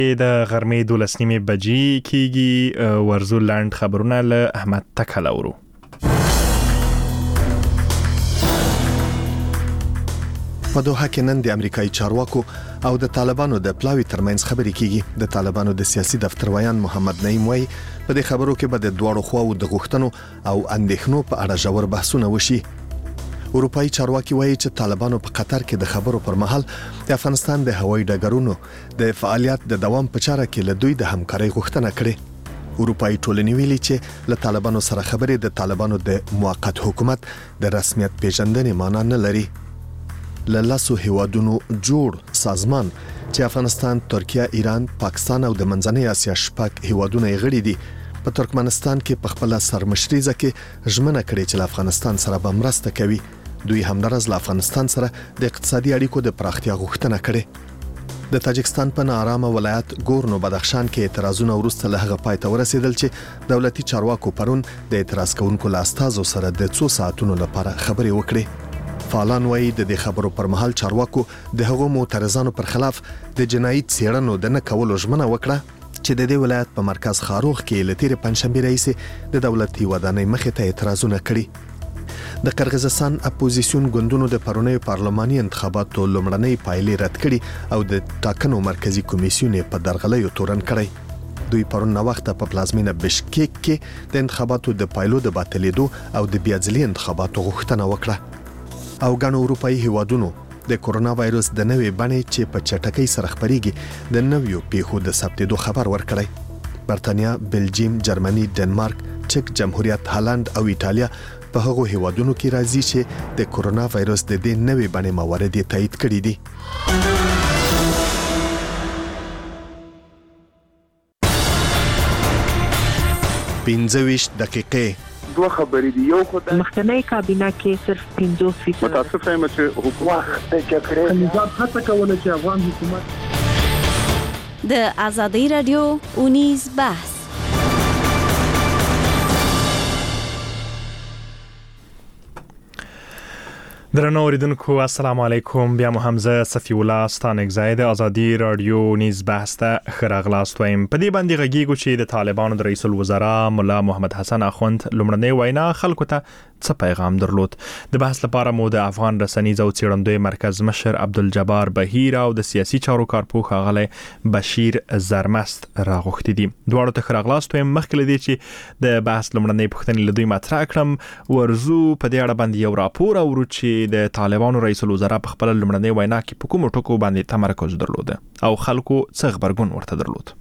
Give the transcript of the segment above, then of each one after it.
د غرمې 12 بجې کیږي. ورزو لاند خبرونه له احمد تکل اورو. په دوحه کې نن د امریکایي چارواکو او د طالبانو د پلاوي ترمنځ خبرې کیږي. د طالبانو د سیاسي دفتر ویان محمد نعیم وایي په دې خبرو کې به د دواړو خواو د غوښتنو او اندېښنو په اړه ژور بحثونه وشي. اروپایي چارواکي وایي چې طالبانو په قطر کې د خبرو پر مهال د افغانستان د هوایي ډګرونو د فعالیت د دوام په چاره کې له دوی د همکارۍ غوښتنه کړې. اروپایي ټولنې ویلي چې له طالبانو سره خبرې د طالبانو د موقت حکومت د رسمیت پیژندنې معنا نه لري. له لاسو هیوادونو جوړ سازمان چې افغانستان، ترکیه، ایران، پاکستان او د منځنۍ اسیا شپږ هیوادونه یې غړي دي په ترکمنستان کې په خپل سرمشريزه کې ژمنه کړې چې له افغانستان سره به مرسته کوي. دوی همدارس له افغانستان سره د اقتصادي اړیکو د پراختیا غوښتنه کړې. د تاجکستان په ناارامه ولایت ګورنو بدخشان کې اعتراضونه وروسته له هغه پای ته ورسېدل چې دولتي چارواکو پرون د اعتراض کوونکو له استازو سره د 2 ساعتونو لپاره خبرې وکړې. فعالان وایي د دې خبرو پر مهال چارواکو د هغو معترضانو پر خلاف د جنایي څېړنو د نه کولو ژمنه وکړه چې د دې ولایت په مرکز خاروخ کې لتیر پنځشنبه رئیس د دولتي ودانۍ مخې ته اعتراضونه کړي. د قرغیزستان اپوزیسیون ګوندونو د پرونی پارلماني انتخاباتو لومړنۍ پایلې رد کړي او د ټاکنو مرکزی کمیسیون په درغلیو تورن کړی. دوی پرون نو وخت په پلازمینه بشکیک کې د انتخاباتو د پایلو د باطلېدو او د بیاځلي انتخاباتو غوښتنه وکړه. او ګڼو اروپایي هیوادونو د کورونا وایروس د نوې بڼې چې په چټکۍ سره خپرېږي د نویو پیښو د ثبتېدو خبر ورکړی. برتانیا، بلجیم، جرمني، ډنمارک، چک جمهوریت، هالند او ایټالیا په هغو هیوادونو کې راځي چې د کورونا وایروس د دې نوې بڼې موارد تایید کړي دي. پنځه دقیقې دوه خبرې دي. یو خدای مخکنی کابینه کې صرف 50% متاسف یم چې حکومت د کړې نظام هڅه کوله چې افغان حکومت د آزادۍ رادیو اونیز بحث. درنو اوریدونکو السلام علیکم. بیا مو حمزه صفی الله ستانک زاید آزادی رادیو نیز بحث ته خراغلاست وایم. په دې باندې غږیږو چې د طالبانو د رئیس الوزرا مولا محمد حسن اخوند لومړنۍ وینا خلکو ته څه پیغام درلود. د بحث لپاره مو د افغان رسنیز او څېړندوی مرکز مشر عبدالجبار بهیر او د سیاسي چارو کارپوه ښاغلی بشیر زرمست راغوښتي دي. دواړو ته خراغلاست وایم. مخکې له دې چې د بحث لومړنۍ پوښتنې له دوی مطرح کړم ورزو په دې اړه باندې یو راپور اورو چې د طالبانو رئیس الوزرا په خپل لومړنۍ وینا کې په کومو ټکو باندې تمرکز درلود او خلکو څه خبرګون ورته درلود.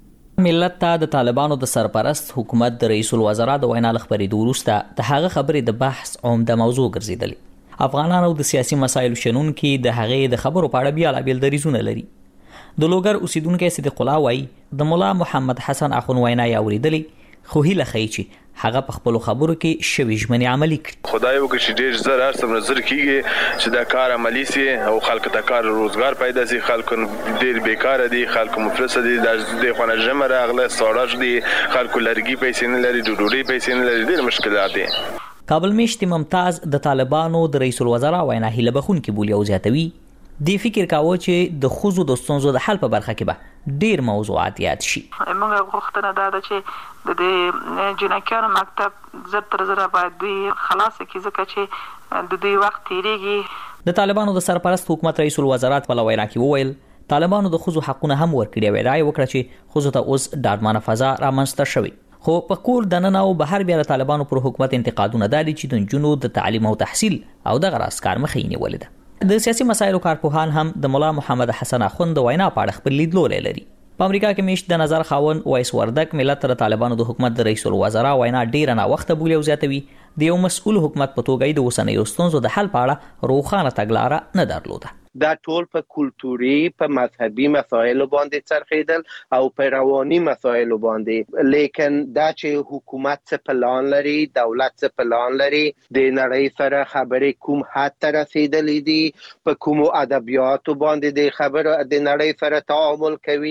ملت ته د طالبانو د سرپرست حکومت د رئیس الوزرا د وینا لخبرې وروسته د هغه خبرې د بحث عمده موضوع ګرځیدلې. افغانانو د سیاسي مسایلو شنونکي د هغې د خبرو په اړه بیلابیل دریځونه لري. د لوګر اوسیدونکو صدیق الله وایي د مولا محمد حسن اخوند وینا یې اوریدلې خو هیله ښیي چې هغه په خپل خبرو کې شوي ژمنې عملي کړي. خدای وکړي چې ډېر زر هر څومره زر کېږي چې دا کار عملي سي او خلکو ته کار روزګار پیدا سي. خلکو ډېر بیکاره دي، خلکو مفلس دي، د خونه ژمه راغله، ساړه دي، خلکو لرګي پیسې نه لري، ډوډۍ پیسې نه لري، ډېر مشکلات دي. کابل میشت ممتاز د طالبانو د رئیس الوزرا وینا هیله بخونکې بولي او زیاتوي دی فکر کاوه چې د خوځو د ستونزو د حل په برخه کې به ډیر موضوعات یاد شي. موږ غوښتنه ده چې د دې جنکیانو مکتب زر تر زر باید دوی خلاص کړي ځکه چې د دوی وخت تیریږي. د طالبانو د سرپرست حکومت رئیس الوزرا په وینا کې وویل طالبانو د خوځو حقونه هم ورکړي او رائے وکړه چې خوځو ته اوس ډاډمنه فضا رامنځته شوي. خو په کور دننه او بهر بیا د طالبانو پر حکومت انتقادونه دي چې د جنونو د تعلیم او تحصیل او د غراس کار مخې نیولې ده. د سیاسي مسایلو کارپوهان هم د مولا محمد حسن اخوند وینا په اړه خپل لیدلوري لري. په امریکا کې میشت د نظر خاون وایس وردک ملت تر طالبانو د حکومت د رئیس الوزرا وینا ډیر نه وخت بولی او زیاتوي د یو مسؤل حکومت په توګه د اوسنیو ستونزو د حل په اړه روښانه تګلاره نه درلوده. دا ټول په کلتوري په مذهبي مسایلو باندې څرخیدل او په رواني مسایلو باندې، لیکن دا چې حکومت څه پلان لري، دولت څه پلان لري، د نړۍ سره خبرې کوم حد ته رسیدلې دي، په کومو ادبیاتو باندې د خبرو د نړۍ سره تعامل کوي،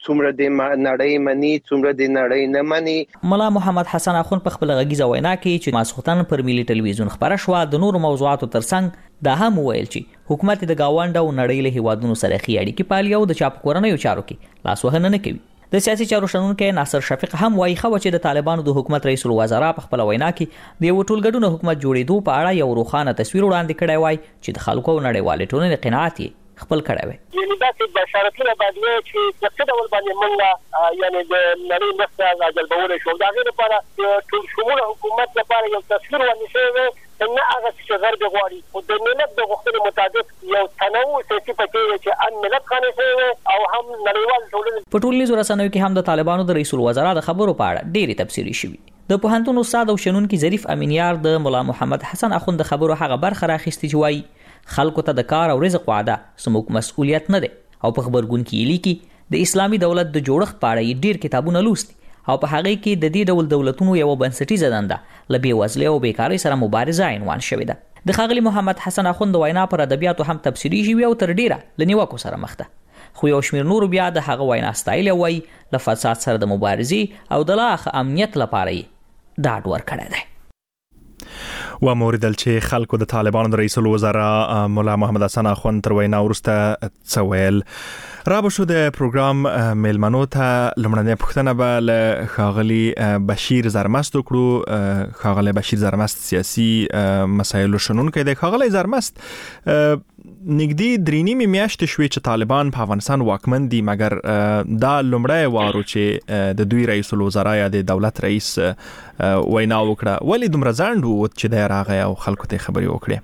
څومره د نړۍ مني څومره د نړۍ نه مني. مولا محمد حسن اخوند په خپل غږیزه وینا کې چې ماسختن پر ملي ټلویزیون خبره شو د نورو موضوعاتو ترڅنګ دا هم ویل چې حکومت د گاونډ او نړۍ له هیوادونو سره خې اړیکې پالي او د چاپ کورنیو چارو کې لاس وهنه نه کوي. د سیاسي چارو شنونکو ناصر شفیق هم وایي چې د طالبانو د حکومت رئیس الوزرا په خپل وینا کې د یو ټولګډون حکومت جوړېدو په اړه یو روښانه تصویر وړاندې کړی وای چې د خلکو نړیوالې ټولنې قناعت یې خپل کړی وي. یعنی دا چې بشارتونه باندې چې د څه ډول باندې موږ یعنی د نړۍ مرسته راجلبول شو دا غیر لپاره ټول شموله حکومت لپاره یو تصویر ونیسي نه هغه چې غرب غواړي او د ملت د غوښتنې مطابق یو تنوع سیاسي پکې چې ان ملت خانه شي او هم نړیوال ټولنې په ټولنیزو رسنیو کې هم د طالبانو د رئیس الوزرا د خبرو په اړه ډېری تفسیري شوي. د پوهنتون استاد او شنونکي ظریف امینیار د مولا محمد حسن اخوند د خبرو هغه برخه راخیستي چې وایي خلکو ته د کار او رزق وعده زموږ مسؤلیت نه دی او په خبرګون کې لیکي د اسلامي دولت د جوړښت په اړه ډېر کتابونه لوستي او په هغه کې د دې ډول دولتونو یو بنسټیزه دنده ل بېوزلۍ او بیکارۍ سره مبارزه عنوان شوې ده. د ښاغلي محمد حسن اخوند وینا پر ادبیاتو هم تفسیري شوې او تر ډیره له نیوکو سره مخ ده. خو یو شمېر نورو بیا د هغه وینا ستایل وایي له فساد سره د مبارزې او د لا ښه امنیت لپاره یې ډاډ ورکړی دی. و موردل چې خلکو د طالبانو رئیس الوزرا مولا محمد حسن اخوند تر وینا وروسته څه ویل. را به شو د پروګرام میلمنو ته لومړنۍ پوښتنه به له ښاغلي بشیر زرمست وکړو. ښاغلی بشیر زرمست سیاسي مسایلو شنونکی دی. ښاغلی زرمست، نږدې 3.5 میاشتې شوې چې طالبان په افغانستان واکمن دي، مګر دا لومړی وارو چې د دوی رئیس الوزرا یا د دولت رئیس وینا وکړه. ولې دومره ځنډ و چې دی راغی او خلکو ته خبرې وکړي؟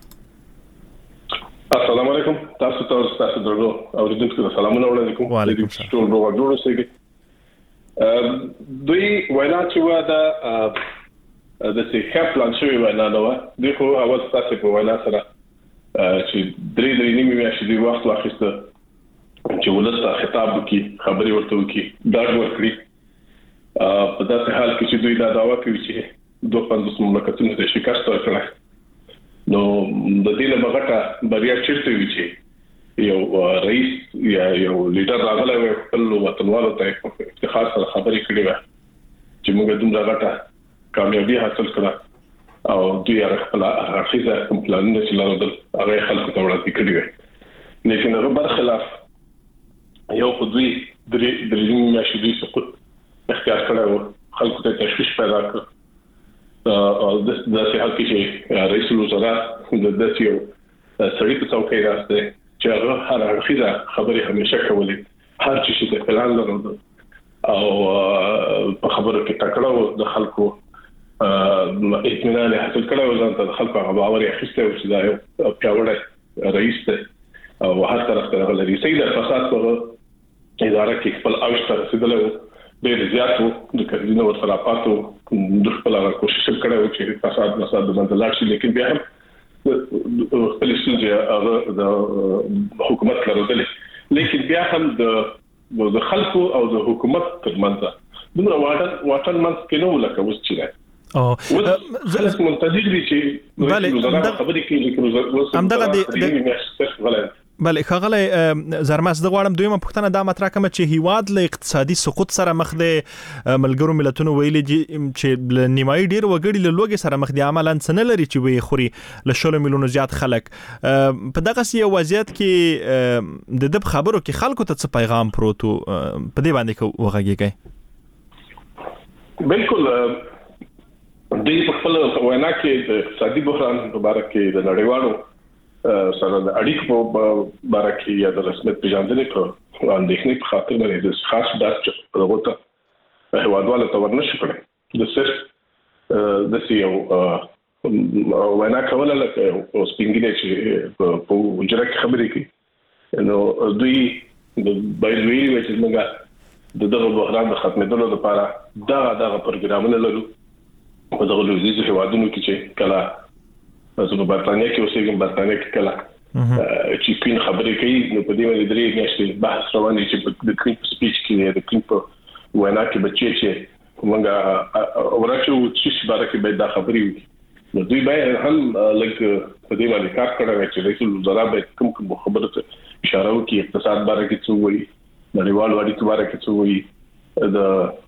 السلام علیکم. تاسو درغو اوریدونکو ته سلامونه وړاندې کوم. وعلیکم السلام. ټول روغ جوړ اوسئ. دوی وینا چې و د څه پلان شوی وینا نه و. دغه اول تاسو په وینا سره چې 3.5 میاشتې دی وخت واخیسته چې ولسته خطاب وکړي، خبري ورته وکړي، ډاډ ورکړي. په داسې حال کې چې دوی دا دعوا کوي چې 250 مملکتونو ته شکست ورکړي، نو د دې له بغټه بریا چیرته وي چې یو رئیس یا یو لیډر راغلی وي خپل وطنوالو ته افتخار سره خبرې کړې وي چې موږ دومره غټه کامیابي حاصل کړه او دوی خپل اخیزه کوم پلانونه چې لرل هغه خلکو ته وړاندې کړی وي. لیکن هغه برخلاف یو په دوی درې میاشتې سقوط اختیار کړو، خلکو ته تشویش پیدا کړ. او د داسې حال کې چې رئیس الوزرا د داسې یو سړي په څوکۍ راځي چې هغه هر اړخیزه خبرې همیشه کولې، هر چې د پلان لرلو او په خبرو کې تکړه د خلکو اطمینان حاصل کړو، ځان ته د خلکو باور یې اخیسته چې دا یو پیاوړی رئیس دی او هر طرف ته غلري. سید فساد په اداره کې خپل اوج ته رسیدلی و، ډېر زیات و، د کډینو ورسره پاتو د خپل کوشش کړو چې فساد د منځ لاړ شي. لیکن بیا هم خپل ستونزې د حکومت لرلې، لیکن بیا هم د خلکو او د حکومت ترمنځ دومره واټن منځ کې نه ولکه اوس چې خلک منتظر دي چې خبرې کوي، لیکن همدغه بله. ښاغلی زرمست، زه غواړم دویمه پوښتنه دا مطرح کړم چې هیواد له اقتصادي سقوط سره مخ دی. ملګرو ملتونو ویلي چې له نیمایي ډېر وګړي له لوږې سره مخ دي، عملاً څه نه لري چې ویې خوري له 100 میلیونو زیات خلک. په دغسې یو وضعیت کې د ده په خبرو کې خلکو ته څه پیغام پروت و؟ په دې باندې که وغږېږئ. بالکل دوی په خپل وینا کې د اقتصادي بحران په باره کې د نړیوالو سره د اړیکو په باره کې یا د رسمیت پیژندنې په اندېښنې په خاطر باندې د خاص داسې دغه هیوادوالو ته ورنشي کړی. د صرف د یو وینا کوله لکه او سپینګینه چې په وجره کې خبرې کوي، نو دوی د بایلوي چې موږ دغه بحران د ختمېدلو لپاره دغه پروګرامونه لرو په دغه لویدیځو هیوادونو کې چې کله زه په برتانیا کې اوسېږم، برتانیا کې کله چې کوین خبرې کوي نو په دې باندې 3 میاشتې بحث روان دی چې د کوین په سپیچ کې د کوین په وینا کې بچي چې موږ ورچو چې باره کې به دا خبرې وي، نو دوی به هم لکه په دې باندې کار کړی چې رئیس الوزرا به کوم خبرو ته اشاره وکړي، اقتصاد باره کې څه وایي، نړیوالو اړیکو باره کې څه وایي د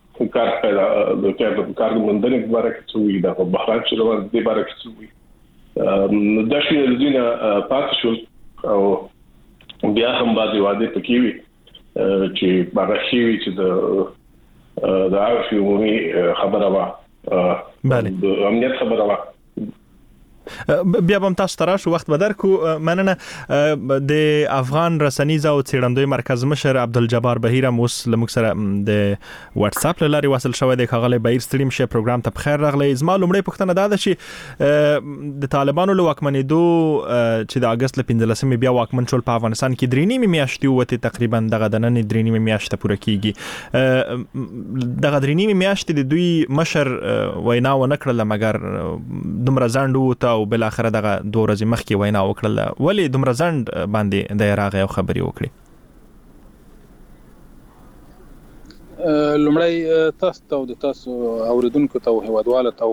کار مندنې باره کې څه وایي د بحران چلول د باره کې څه وایي د شي الزینا پاتې شو او بیا هم باندې واده پکې وي چې باغ شي چې د عارفي خبره وا د امنیت خبره وا بیا هم تاسو ته راشو وخت بدر کو مننه د افغان رسنیز او څېړندوی مرکز مشر عبدالجبار بهیر موس لمک سره د واتس اپ لاري وصل شوی د خغله بهیر ستریم شه پروګرام ته بخیر راغلی زما لومړی پوښتنه دا ده چې د طالبانو له واکمنېدو چې د اگست ل 15 بیا واکمن شول په افغانستان کې درې نیمه میاشتې وته تقریبا دغه د نن درې نیمه میاشته پوره کیږي دغه درې نیمه میاشتې د دوی مشر وینا و نکړل مګر دومره ځانډو ته او بل اخر دغه 2 ورځې مخکې وینا وکړل ولی دومره ځند باندې د راغې او خبري وکړي لمړی تاسو اوریدونکو ته او هیوادوالو ته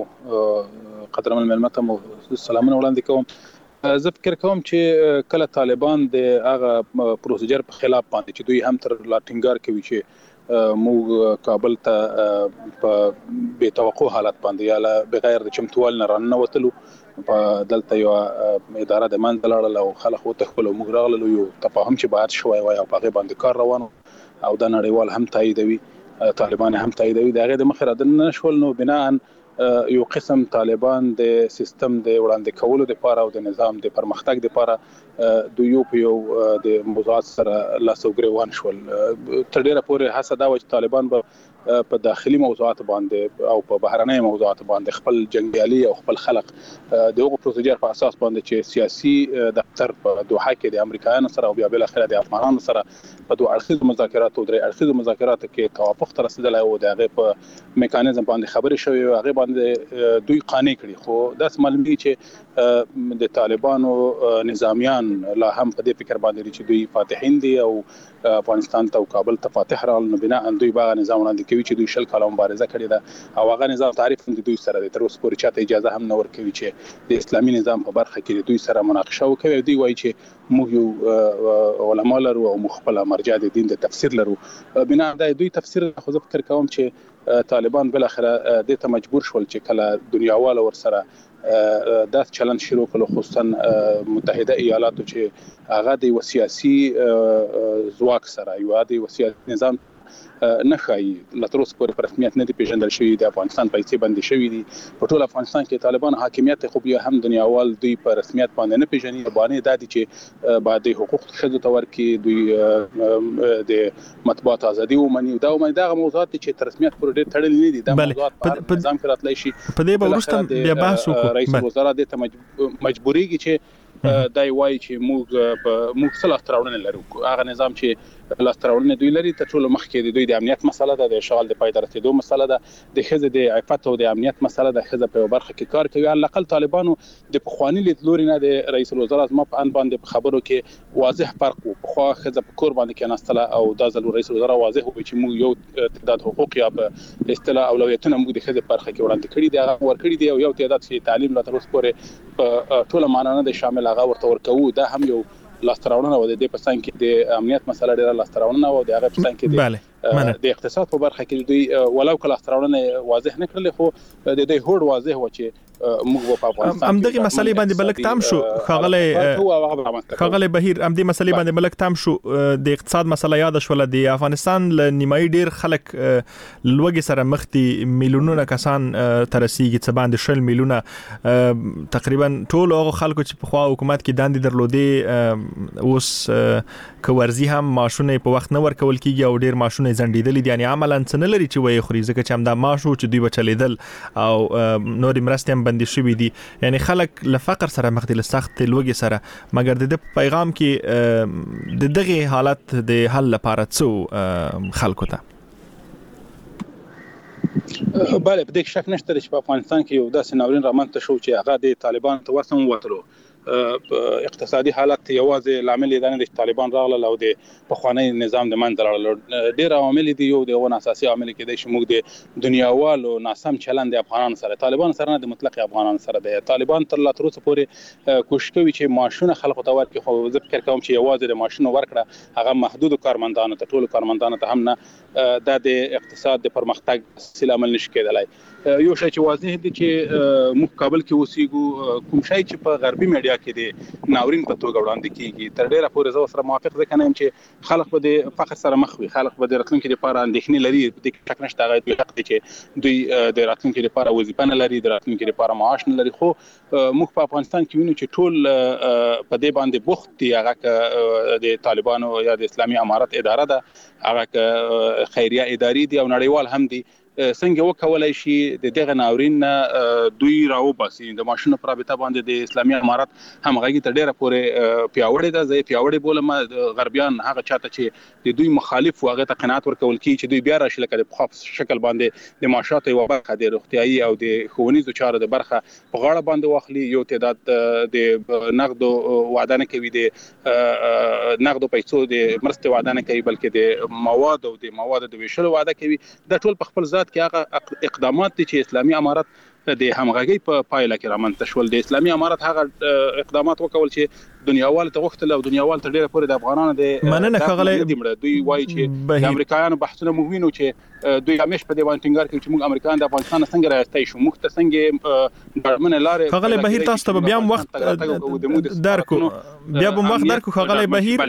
قدرمن ملمته مو سلامونه وړاندې کوم زه فکر کوم چې کله طالبان د هغه پروسیجر په خلاف باندې چې دوی هم تر لا ټینګار کوي چې موږ کابل ته په بے توقع حالت باندې یا بغیر د چمتووال نه راننوتلو په دلته یو اداره د منځ لاړه او خلک وته خپل موږ راغلو یو تفاهم چې بحث شوی وای او هغه باندې کار روانو او د نړیوال هم تاییدوي طالبان هم تاییدوي دغه د مخ را دنه شول نو بناء یو قسم طالبان د سیستم د وړاندې کولو لپاره او د نظام د پرمختګ لپاره د یو د موضوعات سره لاسوګریوان شول تر ډیره پورې حسد او طالبان په داخلي موضوعات باندې او په بهرنۍ موضوعات باندې خپل جنگیالي او خپل خلق دغه پروسیجر په اساس باندې چې سیاسي دفتر په دوحه کې د امریکایانو سره او بیا بل اخر د افغانانو سره په دوه اړخیزو مذاکراتو او درې اړخیزو مذاکراتو کې توافق تر رسیدلی او دغه په میکانیزم باندې خبرې شوې او هغه باندې دوی قانع کړي خو داس معلومي چې د طالبانو نظامیان لا هم په دې فکر باندې چې دوی فاتحین دي او افغانستان ته او کابل ته فاتح رال نو بنا ان دوی باغ نظام وړاندې کوي چې دوی شل کاله مبارزه کړې ده او هغه نظام تعریف هم دوی سره د تر اوسه پورې چاته اجازه هم نه ورکوي چې د اسلامي نظام په برخه کې دوی سره مناقشه وکړي دوی وایي چې موږ یو علما لرو او مخبل مرجع د دین د تفسیر لرو بنا د دوی تفسیر خو زه فکر کوم چې طالبان بل اخره د ته مجبور شول چې کله دنیاوال ور سره دا چلن شروع کړو خصوصا متحده ایالاتو چې هغه د سیاسي ځواک سره یو د سیاسي نظام نه خایي لتروس پر رسمیت نه دی پیژندل شوی د افغانستان پیسې بندي شوی دي په ټول افغانستان کې طالبان حاکمیت خو بیا هم دنیاوال دوی په رسمیت باندې نه پیژني باندې د دې چې بعد حقوق شذ تور کې دوی د مطبوعات ازادي ومني دا موضوعات چې رسمیت پر ډېر تړلې نه دي دا موضوعات په نظام کې راتلی شي په دې به ورسته بیا بحث وکړو رئیس وزرا د مجبوريږي چې دای وای چې موږ سره لاستراوړنه لرو هغه نظام چې لاستراوړنه دوی لري ته ټول مخکې دوی د امنیت مسله ده د اشغال د پایدار رسیدو مسله ده د خزه د عفت او د امنیت مسله ده خزه په برخه کې کار کوي علقل طالبانو د پخوانی لیدلوري نه د رئیس الوزرا ما په ان باندې خبرو کې واضح فرق وو په خو خزه په کور باندې کې ناستله او د رئیس الوزرا واضح وو چې موږ یو تعداد حقوق یا په اصطلاح اولویتونه موږ د خزه برخه کې وړاندې کړی دي هغه ور کړی دي او یو تعداد چې تعلیم لا تر اوسه پورې ټول مانانه د شامل هغه ورته ورکوو دا هم یو لاستراوړنه و د پسان کې د امنیت مسله ډیره لاستراوړنه و د هغه پسان کې د اقتصاد په برخه کې دوی ولو کله لاستراوړنه واضح نه کړل خو د دې هوډ واضح و چې موږ په افغانستان هم دغه مسلې باندې بلک تام شو خغله بهیر هم دې مسلې باندې بلک تام شو د اقتصاد مسله یاد شول د افغانستان ل نیمایي ډیر خلک لوګي سره مختي میلیونونه کسان ترسيږي څه باندې 10 میلیونه تقریبا ټول هغه خلکو چې په خوا حکومت کې داندې درلودي اوس کورزي هم ماشونه په وخت نه ورکول کیږي او ډیر ماشونه زندیدل دي یعنی عملاً څه نه لري چې وای خوري ځکه چې هم دا ماشو چې دوی بچلیدل او نور مرستې هم بندي شوې دي یعنی خلک له فقر سره مخ دي له سخت لوګي سره مګر د پیغام کې د دغه حالت د حل لپاره څو خلکو ته بله په دې شک نشته چې په افغانستان کې یو داسې ناورین رامنځته شو چې هغه د طالبان ته وسم وتلو اقتصادي حالت یوازې لامل دی نه د طالبان راغله او د پخوانی نظام د منځ راغله ډیر عوامل دي یو د ون اساسي عامل کې د شموږ د دنیاوالو ناسم چلند د افغانانو سره طالبان سره نه د مطلق افغانانو سره د طالبان تر لا تر اوسه پورې کوشش کوي چې ماشونه خلکو ته ورکړي خو زه فکر کوم چې یوازې د ماشونو ورکړه هغه محدود کارمندانو ته ټول کارمندانو ته هم نه د اقتصاد د پرمختګ سیل عمل نشي کېدلای یو شی چې واضح دي چې موږ کابل کې اوسېږو کوم شی چې په غربي میډیا کې د ناورین په توګه وړاندې کیږي تر ډیره پورې زه سره موافق ځکه نه یم چې خلک به د فقر سره مخ وي خلک به د راتلونکي لپاره اندېښنې لري د شک نشته هغه دوی حق دي چې دوی د راتلونکي لپاره وظیفه نه لري د راتلونکي لپاره معاش نه لري خو موږ په افغانستان کې وینو چې ټول په دې باندې بوخت دي هغه د طالبانو یا د اسلامي امارت اداره ده هغه خیریه اداري دي او نړیوال هم دي څنګه وکولای شي د دغه ناورین دوی راو باسي د ماشینو پر رابطه باندې د اسلامي امارت همغږي ته ډیره پورې پیاوړی ده زه پیاوړی بولم غربیان هغه چاته چې د دوی مخالف واغه ته قناعت ورکول کی چې دوی بیا راشي لکه د خاص شکل باندې د معاشات او برخه د روغتيایي او د ښوونیزو چارو د برخه په غاړه باندې واخلي یو تعداد د نقد وعده نه کوي د نقد پیسو د مرستې وعده نه کوي بلکې د مواد او د مواد د ویشلو وعده کوي د ټول په خپل ذات کې هغه اقدامات دي چې اسلامي امارت د همغږي په پایله کې رامنځته شول د اسلامي امارت هغه اقدامات وکول چې دنیاوال ته وختل او دنیاوال ته ډیره پورې د افغانانو د مننه خغله دوی وایي چې د امریکایانو بحثونه موږ وینو چې دوی همیش په دې باندې ټینګار کوي چې موږ امریکایان د افغانستان څنګه راځي شو موږ ته څنګه ډرمن لارې خغله بهیر تاسو ته بیا وخت درکو بیا به وخت درکو خغله بهیر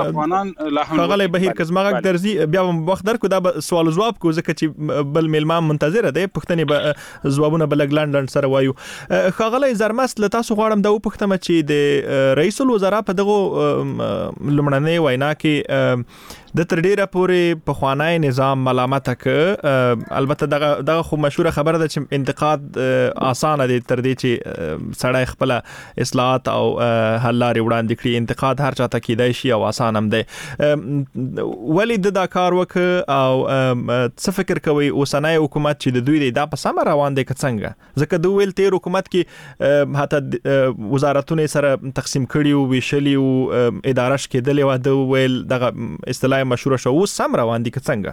خغله بهیر کزماغه درزي بیا وخت درکو دا سوال جواب کو ځکه چې بل میلمان منتظر دی پښتني به جوابونه بلګلند سره وایو خغله زرمست له تاسو غواړم دا وپښتم چې د رئیس الوزرا په دغه لمړنۍ وینا کې د تر ډیره پورې په خوانای نظام ملامت ک البته دغه خو مشهور خبره ده چې انتقاد اسانه دي تر دې چې سړی خپل اصلاحات او حل لارې وړاندې کړي انتقاد هر چاته کیدای شي او اسانه هم دی ولی د کار وک او څه فکر کوي اوسنۍ حکومت چې د دوی د په سم روان دي څنګه ځکه دوی ویل تیر حکومت کې حتی وزارتونه سره تقسیم کړي او ویشلي او ادارش کېدلې و د ویل دغه اصطلاح مشهور شو سم روان دي څنګه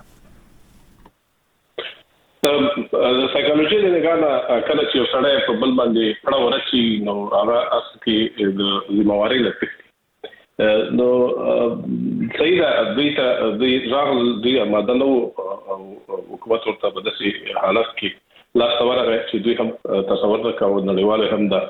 سایکالوژي د غانا کله چې سړی په بل باندې پړه ورچی نو هغه اصلي د ذمہواری لري نو صحیح ده دوی راغل دوی مدنو حکومت ورته په داسې حالت کې لا څوره چې دوی هم تصور وکاو نړیوال هم دا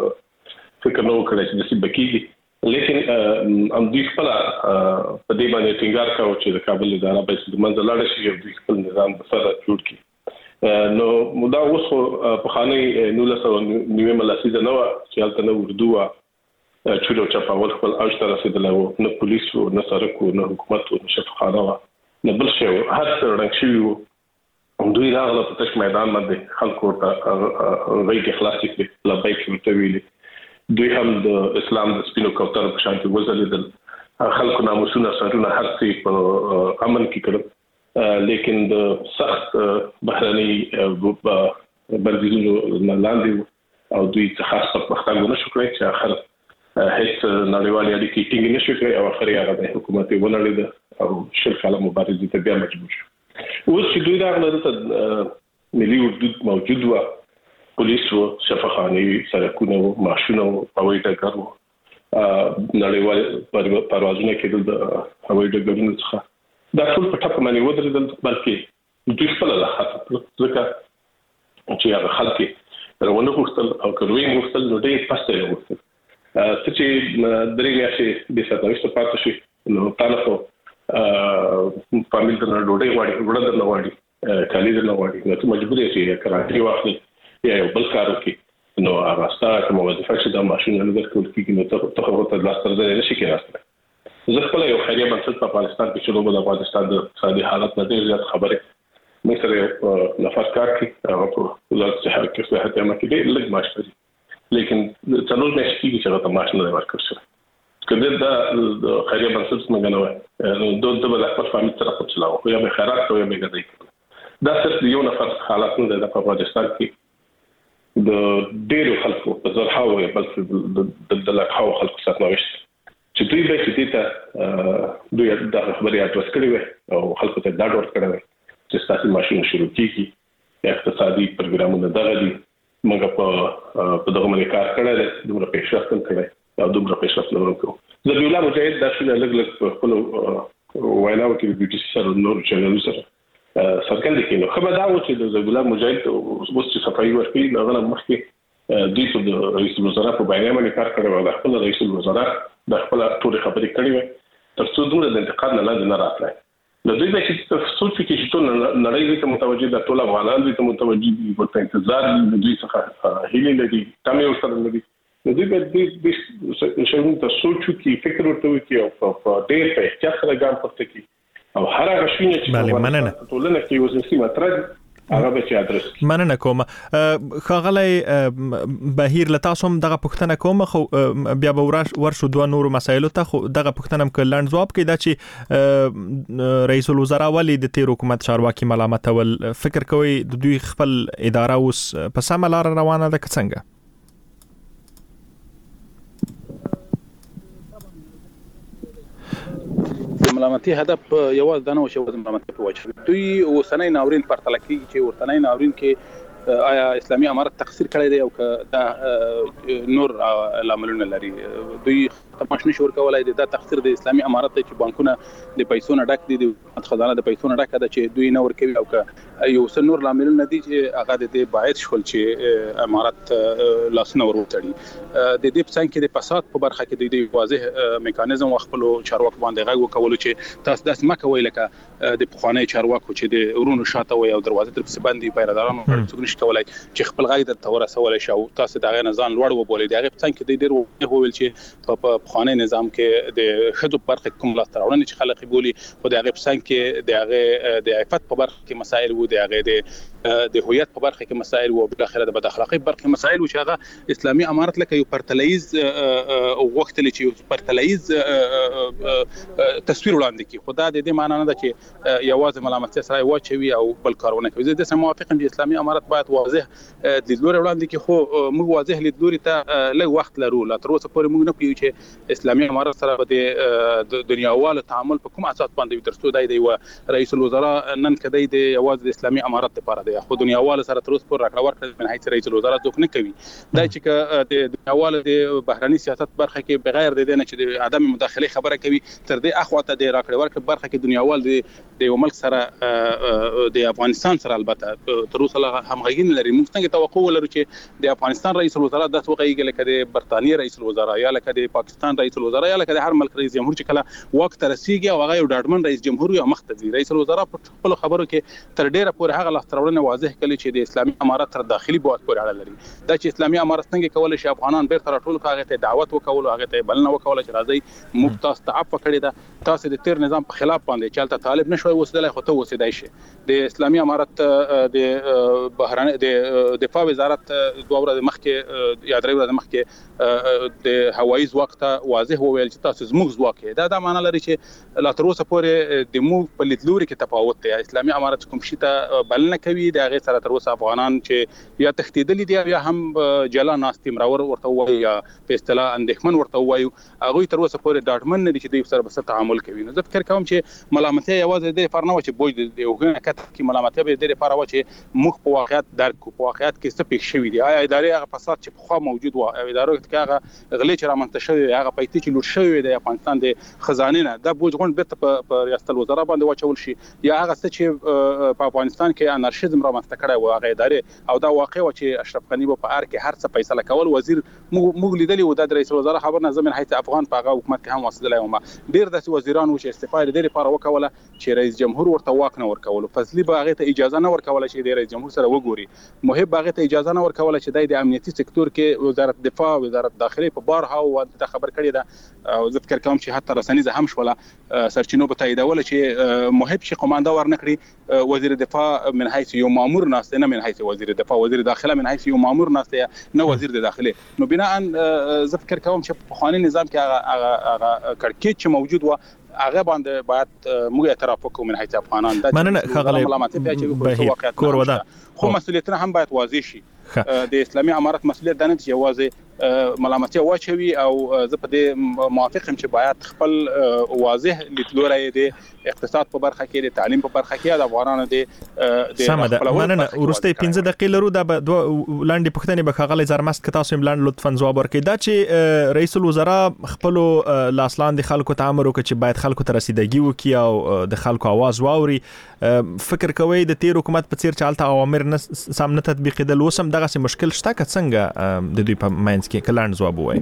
فکر نو کړی چې د بکیږي لیکن ام دوی خپل په دې باندې ټینګار کاوه چې د کابل اداره به د منځ لاړ شي او دوی خپل نظام سره جوړ کړي نو مودا اوس په خاني 1990 ملاسي نه و چې هلته نو اردو چلو چپاول خپل اوجته رسیدله نه پولیس او نه سرکو نه حکومت او نه شفقانه نه بل شی هر څه رنګ شي دوی راغله په تش میدان باندې خلکو ته غوږی خلاص کړي لبیک ورته ویلي دوی هم د اسلام د سپینو کوترو په شان کې وزلیدل خلکو ناموسونه سرونه هر څه په امن کې کړل لیکن د سخت بهرني بندیزونو لاندې او دوی خاص په پښتنګ نه شو کړی چې اخر هیڅ نړیوال اړیکې ټینګ نه شو کړی او اخر یې هغه د حکومت ولړید او شل کاله مبارزې ته بیا مجبور شو اوس چې دوی راغله د ملي حدود موجود و پولیس و شفاخانه سرکونه و ماشونه و هوایي ډګر نړیوال پروازونه کېدل د هوایي ډګرونو څخه دا ټول په ټاپ باندې ودرېدل بلکې دوی خپل له خاطر ځکه چې هغه خلک روانه غوښتل او کروي غوښتل نو ډېر پسته غوښتل چې درې میاشتې د ساتنې پاتې شي نو تاسو فامیل ته ډوډۍ واړي وړاندې نه واړي کالي نه واړي نو ته مجبور یې چې کراچي واخلي یا بل کارو کې نو هغه ستاره کوم وظیفه چې د ماشين نه درکول کېږي نو ته ورته لاس تر دې نشي کېناست زه خپل یو خیریه بنسټ په افغانستان کې شروع د افغانستان د اقتصادي حالت نه ډېر زیات خبره مې سره نفر کار کې هغه په وزارت صحت کې صحت عامه کې ډېر لږ معاش لري لیکن څلور میاشتې کې چې هغه معاش نه ورکړل شي کله دا خیریه بنسټ څنګه نه وای دوه د خپل فامیل سره په چلاو خو یا به خیرات او یا به ګټي دا څه یو نفر حالت نه د افغانستان کې د ډېرو خلکو په زرهاو بلکې د لکهاو خلکو سرنوشت چې دوی به چې ته دوی د خبرې اټوس کړی وي او خلکو ته دا ډور کړی وي چې ستاسو ماشين شروع کیږي اقتصادي پروګرامونه دغه دي موږ په دغه باندې کار کړی دی دومره پیشرفت کړی او دومره پیشرفت لرونکو ذبیح الله مجاهد د شنو لګ په خپل ویناو کې د بي ټي سي سره نور چینل سره څرګند کړي خو دا و چې د ذبیح الله مجاهد اوس چې صفایي ورکړي نو هغه مخکې دوی ته د رئیس الوزرا په بیان باندې کار کړی و د خپل رئیس الوزرا د خپل ټول خبرې کړې وي تر څو دوی د انتقاد نه لاندې نه راتلای نو دوی به چې سوچ کې چې ټول نړۍ ته متوجه د ټول افغانان ته متوجه دي په انتظار دوی څخه هیله لري تمه ورسره لري نو دوی به د شنو ته سوچ کې فکر ورته وکړي او په ډېر په احتیاط سره ګام پورته کړي او هر هغه شی چې ټولنه کې وزنسي مطرح هغه به چې ادرس مننه کوم خاغلی بهیر لتاسو هم دغه پښتنه کوم خو بیا به ورشو دوه نور مسایلو ته خو دغه پښتنه م کلند جواب کې دا چې رئیس الوزرا ولی د تیر حکومت چارواکي ملامت ول فکر کوي د دوی خپل اداره اوس په سم لار روانه ده څنګه ملامتي هدف یواز دنه او شواز ملامتي په وجه دوی وسنۍ ناورین پرتل کیږي چې ورتنۍ ناورین کې آیا اسلامي امارت تقصیر کړی دی او که دا نور لاملونه لري دوی تماش نشي ورکولای دا تقصیر د اسلامي امارت چې بانکونه د پیسو نه ډک دي د خزانه د پیسو نه ډک ده چې دوی نه ورکوي او که یو څه نور لاملونه دي چې هغه د باید شول چې امارت لاسونه وروتړي د دې څنګه کې د فساد په برخه کې د واضح میکانیزم خپل چارواکو باندې غږ وکول چې تاسو داس مکه ویل که د پخوانی چارواکو چې د ورونو شاته وي او دروازه تر پسبندي پیرادارانو څنګه نشي کولای چې خپل غږ د تورسول شي او تاسو دغه نه ځان لوړ وبولې دغه څنګه کې د ډیر وویل چې په خانه نظام کې د خدو برخه کوم لا ترونه چې خلک بولی خو دغه څنګه کې دغه د عفت په برخه کې مسائل وو دغه د هویت په برخه کې مسائل وو بل اخره د بد اخلاقی برخه مسائل وو چې هغه اسلامي امارت لکه یو پرتلایز وخت لې چې پرتلایز تصویر وړاندې کی خدا د دې معنی نه ده چې یوازې ملامتي سره واچوي او بل کارونه کوي زه د سم موافقم چې اسلامي امارت باید واضح لیدلوري وړاندې کی خو موږ واضح لیدلوري ته لږ وخت لرو لا تر اوسه پورې موږ نه پیو چې اسلامي امارت سره د دنیاوال تعامل په کوم اساس باندې ترڅو دی رئیس الوزرا نن کدی د یوازې د اسلامي امارت لپاره دی خو دنیاوال سره تر اوسه پورې راکړه ورکړه من حیث رئیس الوزرا څوک نه کوي دا چې د دنیاوال د بهرنی سیاست برخه کې بغیر د نه چې د عدم مداخله خبره کوي تر دې اخواته د راکړه ورکړه برخه کې دنیاوال د یو ملک سره د افغانستان سره البته تر اوسه همغږي لري موږ څنګه توقع ولرو چې د افغانستان رئیس الوزرا د توقعي لکه د برتانیې رئیس الوزرا یا لکه د پاکستان رئیس الوزرا یا لکه د هر ملک رئیس جمهور چې کله وخت رسیدي او هغه یو ډاډمن رئیس جمهور یا مختزي رئیس الوزرا په خپل خبرو کې تر ډیره پورې هغه لاسترونه واضح کړي چې د اسلامي امارت تر داخلي بوت پورې اړه لري دا چې اسلامي امارت څنګه کولای شي افغانان بیرته راټول کړي هغه ته دعوت وکول هغه ته بلنه وکول چې راځي مفتاس تعفو کړي دا تاسو د تیر نظام په خلاف باندې چلته طالب نشوي وسدل خو ته وسیدای شي د اسلامي امارت د بهرانه د دفاع وزارت دوه ورځې مخکې یا درې ورځې مخکې د هوایي ځواک ته واضح وویل چې تاسو زموږ ځواک دا معنی لري چې لا تر اوسه پورې د مو په لیدلوري کې تفاوت دی اسلامي امارت کوم شي ته بلنه کوي د هغه سره تر اوسه افغانان چې یا تختیدلي دي یا هم جلا ناست مرور ورته وایي یا په اصطلاح اندېښمن ورته وایي هغه تر اوسه پورې ډاډمن نه دي چې دوی سره بس تعامل کوي نو زه فکر کوم چې ملامتي یوازې د فرنه و چې بوج د یو حکومت کې ملامتي به د لپاره و چې مخ په واقعیت درک په واقعیت کې څه پېښ شوی دی آیا ادارې هغه فساد چې په خوا موجود و ادارو کې هغه غلې چې رامنځته شوی هغه پیسې چې لوټ شوی دی افغانستان د خزانه نه د بوج غونډ بیرته په ریاست الوزرا باندې واچول شي یا هغه څه چې په افغانستان کې انارشیزم رامنځته کړی و هغه ادارې او دا واقع و چې اشرف غنی په ار کې هر څه فیصله کول وزیر موږ لیدلی و د رئیس الوزرا خبر نه زمين حیث افغان په هغه حکومت کې هم واسطه و ما ډیر د وزیران و چې استعفا لري لپاره وکوله چې رئیس جمهور ورته واک نه ورکول فضلی به هغه ته اجازه نه ورکول چې د رئیس جمهور سره وګوري محب هغه ته اجازه نه ورکول چې د امنیتي سکتور کې وزارت دفاع وزارت داخلي په بارها او د خبر کړی دا او زه فکر کوم چې حتی رسنۍ زه هم شوله سرچینو په تاییدول چې محب شي قومانده ورنکړي وزیر دفاع من حيث یو مامور ناسته نه من حيث وزیر دفاع وزیر داخله من حيث یو مامور ناسته نه وزیر داخله نو بناء زه فکر کوم چې په قانوني نظام کې هغه کړکېچ چې موجود و هغه باندې باید موږ اعتراف وکړو من حيث افغانان د مننه خغلی ملامتي په چې کور ودا خو مسؤلیتونه هم باید واضح شي د اسلامي امارت مسؤلیت د نه یوازې ملامتي واچوي او زه په دې موافق یم چې باید خپل واضح لیدلوری د اقتصاد په برخه کې د تعلیم په برخه کې د افغانانو د سمه ده مننه ورسته 15 دقیقې لرو دا لاندې پښتنې به خغلې زرمست که تاسو ملاند لطفا ځواب ورکړئ دا چې رئیس الوزرا خپل لاسلاند خلکو ته امر وکړي چې باید خلکو ته رسیدګي وکړي او د خلکو आवाज واوري فکر کوي د تیر حکومت په څیر چالت اوامر نه سم نه تطبیقېدل وسم دغه مشکل شته که څنګه د دوی په ماینس کې کلاند ځواب وایي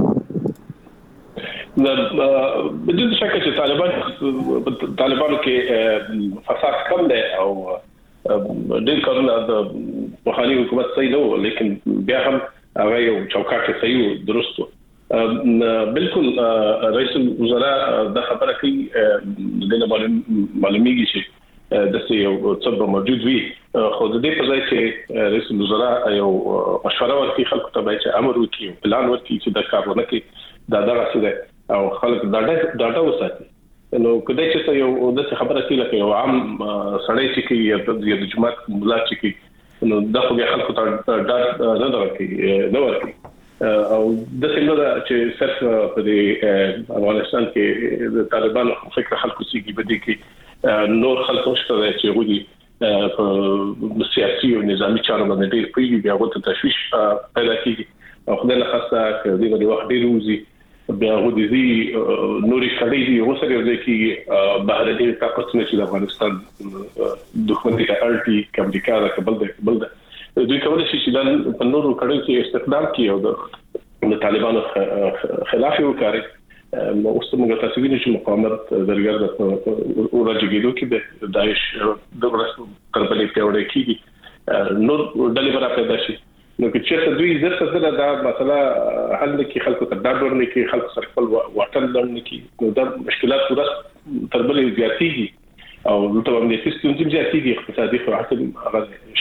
بدون شک چې طالبانو کې فساد کم دی او ډېر کارونه د بخاري حکومت صحیح نه و لیکن بیا هم هغه یو چوکاټ صحیح درست و بالکل رئیس الوزراء د خبره کوي د معلومیږي چې د یو څه موجود وي خو د دې په ځای چې رئیس الوزراء یو مشوره ورکړي خلکو ته باید چې امر وکړي پلان ورکړي چې د کارونه کې دا دغه څه او خلک ډاډه وساتي نو کله چې یو د خبره کوي لکه یو عام سړی چې کوي د جماعت ملا چې کوي نو دا خو بیا خلکو ته ډاډ نه ورکړي او د څنګه چې صرف په افغانستان کې د طالبانو فکر خلکو سیږي بده کې نور خلکو شته چې غوډي په سیاسي او نظامی چارو باندې ډېر پیږي بیا غوته تشویش پیدا کیږي او خدای له خاصه چې د دې وخت ډېر وزي بیا غوډي دي نوري کړي دي اوسره د کې بهرني طاقت نه چې د افغانستان دښمنۍ ته اړتي امریکا د کابل د دوی کولای شي چې د نورو کړي کې استخدام کوي او د طالبانو خلاف وکړي اوس موږ تاسو وینئ چې مقاومت درګر د ورځګیدو کې د داعش د ورسو تربلې پیوړې کیږي نور ډلې برابر پیدا شي نو چې دوی زړه دا مسله حل کې خلکو ته ډاډ ورنه کې خلکو سره خپل واټن لرنه کې نو دا مشکلات ورس تربلې زیاتېږي او دلته باندې سیستم چې زیاتېږي اقتصادي خواهد هغه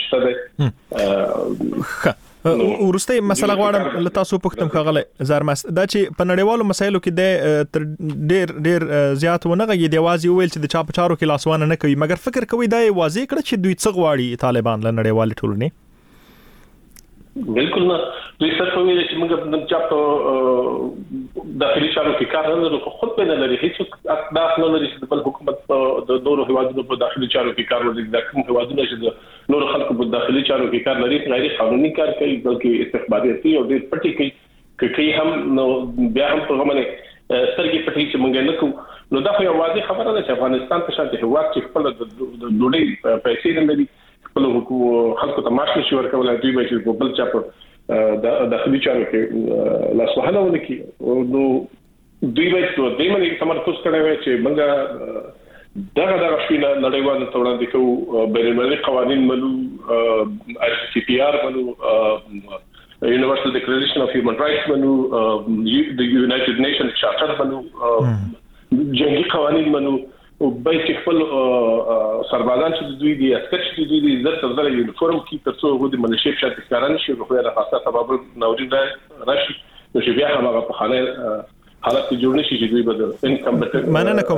شته ورسته مسله غواړم له تاسو پوښتم خغله زرمست دا چې په نړیوالو مسایلو کې د ډېر زیات ونه غږی دی واځي ویل چې د چا په چارو کې لاسوانه نه کوي مګر فکر کوي دا واځي کړ چې دوی څه غواړي طالبان له نړیوال ټولنې بالکل نه دوی څه کوي چې موږ د چا په داخلي چارو کې کار نه لرو خو په نه لري هیڅ اقدام نه لري چې د حکومت په نورو هیوادونو په داخلي چارو کې کار ورزګ د کوم هیوادونو چې نورو خلکو په داخلي چارو کې کار لري غیر قانوني کار کوي بلکې استخباراتي او د پټي کوي هم نو بیا هم په غمنه سترګې پټي چې موږ نه کوو نو دا خو یو واضح خبره ده چې افغانستان په شان هیواد چې خپل د ډوډۍ پیسې نه لري خپل خلکو ته معاش نشي ورکولای دوی به چې بل چا په داخلي چارو کې لاسوهنه ونکړي نو دوی به د دې باندې تمرکز کوي چې موږ دغه شوینه نړیوال توړاندې کوو بینالمللي قوانین منو ICCPR منو Universal Declaration of Human Rights منو the United Nations Charter منو جنگي قوانین منو او به چې خپل سربازان چې دوی دي عسكر چې دوی دي عزت سره یونیفورم کې ترڅو غوډي ملشي شات ښکاران شي خو د خاصه سبب نوري ده راشي نو چې بیا هغه په حاله حالت جوړ نشي چې دوی به انکمبټنټ مننه کوم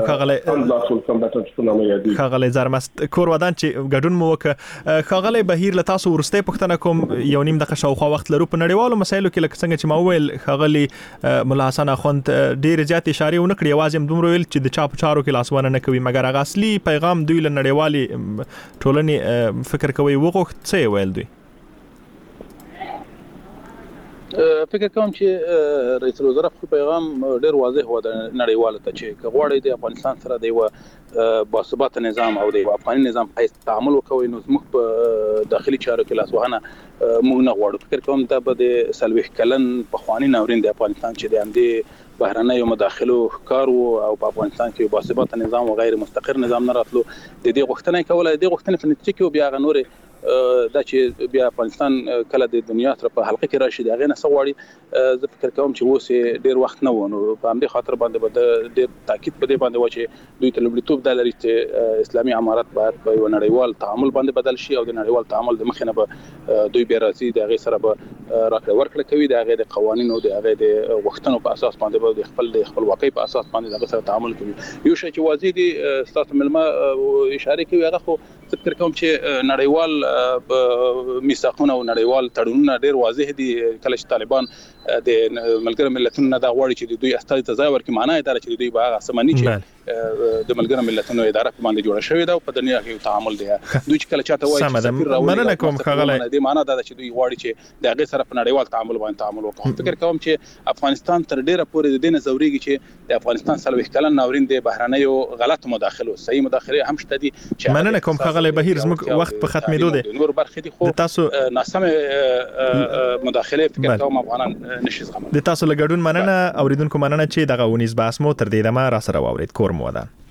خغله زرمست کور ودان چې ګډون مو وک خغله بهیر له تاسو ورسته پښتنه کوم یو نیم دغه شاوخوا وخت لرو په نړیوالو مسایلو کې لکه څنګه چې ما ویل خغله مولا حسن اخوند ډیر زیات اشاره ونکړي وازم دومره ویل چې د چا په چارو کې لاسونه نه کوي مګر هغه اصلي پیغام دوی له نړیوالي ټولنې فکر کوي وغوښت څه ویل دوی فکر کوم چې رئیس الوزرا خپل پیغام ډیر واضح و د نړیواله ته چې غواړي د افغانستان سره د باثبات نظام او د افغاني نظام په تعامل وکوي نو موږ په داخلي چارو کې لاسوهنه موږ نه غواړو فکر کوم دا به د سلويخ کلن په خواني ناورین د افغانستان چې د اندې بهرنۍ مداخلو کار او په افغانستان کې باثبات نظام او غیر مستقر نظام نه راتلو د دې غوښتنه کوله د غوښتنې په نتیجه کې بیا غنوري دا چې بیا افغانستان کله د دنیا تر په حلقه کې راشي دا غي نه سغواړي زه فکر کوم چې اوس ډیر وخت نه ونه په همدې خاطر باندې به د تاکید په دې باندې و چې دوی ته لومړیتوب د لري چې اسلامي امارات باید په یو نړیوال تعامل باندې بدل شي او د نړیوال تعامل د مخینه به دوی بیا راځي د غي سره به راکړه ورکړه کوي د غي د قوانینو د غي د وختونو په اساس باندې به د خپل واقعي په اساس باندې د سره تعامل کوي یو شی چې واضح دي ستاسو ملما اشاره کوي هغه خو زه فکر کوم چې نړیوال میثاقونه او نړیوال تړونونه ډیر واضح دي. کله چې طالبان د ملګرو ملتونو نه دا غواړي چې دوی استازي ته ځای ورکړي، معنی دا چې دوی به هغه سمني چې د ملګرو ملتونو اداره په باندې جوړه شوې ده او په دنیا کې تعامل دی. دوی چې کله چاته وایي چې سفیر راوړي مننه کوم خغله دې معنی دا چې دوی غواړي چې د هغه سره په نړیوال تعامل باندې تعامل وکړي. فکر کوم چې افغانستان تر ډیره پورې د دې نظریږي چې د افغانستان سلوي کلن ناورین د بهرنیو غلط مداخله صحیح مداخله هم شته دي. مننه کوم خغله بهیر زموږ وخت په ختمېدو دی. نور برخې دي خو تاسو ناسمه مداخله فکر کوم افغانان نشي زغمل. د تاسو لګډون مننه اوریدونکو مننه چې دغه ونیز بحث مو تر دې دمه را سره واورید. کور مو ودان.